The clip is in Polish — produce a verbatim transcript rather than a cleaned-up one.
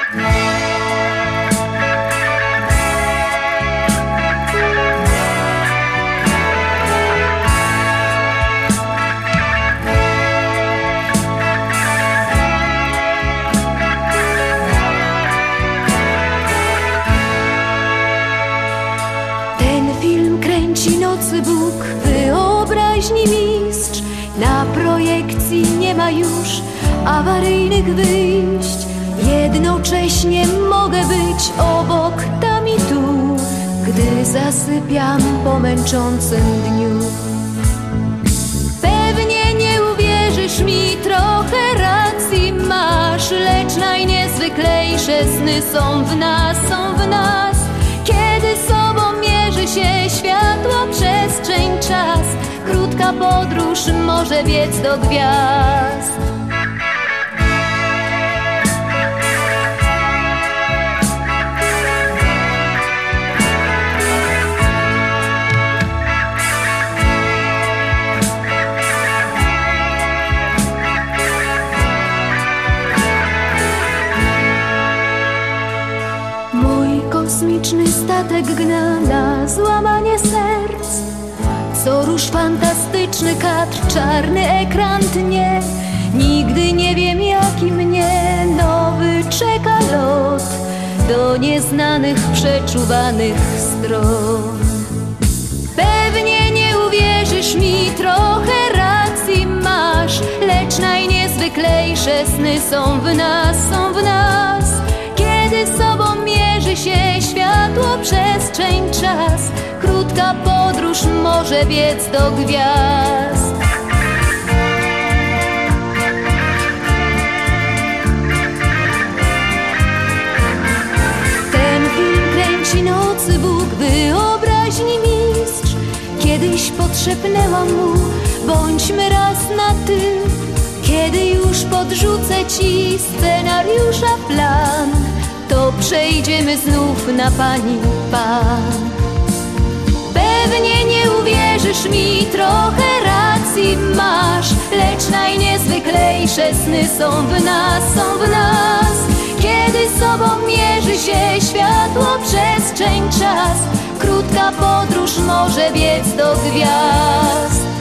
Nocy Bóg, wyobraźni mistrz. Na projekcji nie ma już awaryjnych wyjść. Jednocześnie mogę być obok, tam i tu, gdy zasypiam po męczącym dniu. Pewnie nie uwierzysz mi, trochę racji masz, lecz najniezwyklejsze sny są w nas, są w nas. Kiedy sobą mierzy się światło, przestrzeń, czas, krótka podróż może biec do gwiazd. Kosmiczny statek gna na złamanie serc. Co róż fantastyczny kadr, czarny ekran tnie. Nigdy nie wiem, jaki mnie nowy czeka lot do nieznanych, przeczuwanych stron. Pewnie nie uwierzysz mi, trochę racji masz, lecz najniezwyklejsze sny są w nas, są w nas. Kiedy sobą mierzy się światło, przestrzeń, czas, krótka podróż może biec do gwiazd. Ten film kręci Nocy Bóg, wyobraźni mistrz. Kiedyś podszepnęłam mu, bądźmy raz na ty. Kiedy już podrzucę ci scenariusza plan, to przejdziemy znów na pani, pan. Pewnie nie uwierzysz mi, trochę racji masz, lecz najniezwyklejsze sny są w nas, są w nas. Kiedy sobą mierzy się światło, przestrzeń, czas, krótka podróż może biec do gwiazd.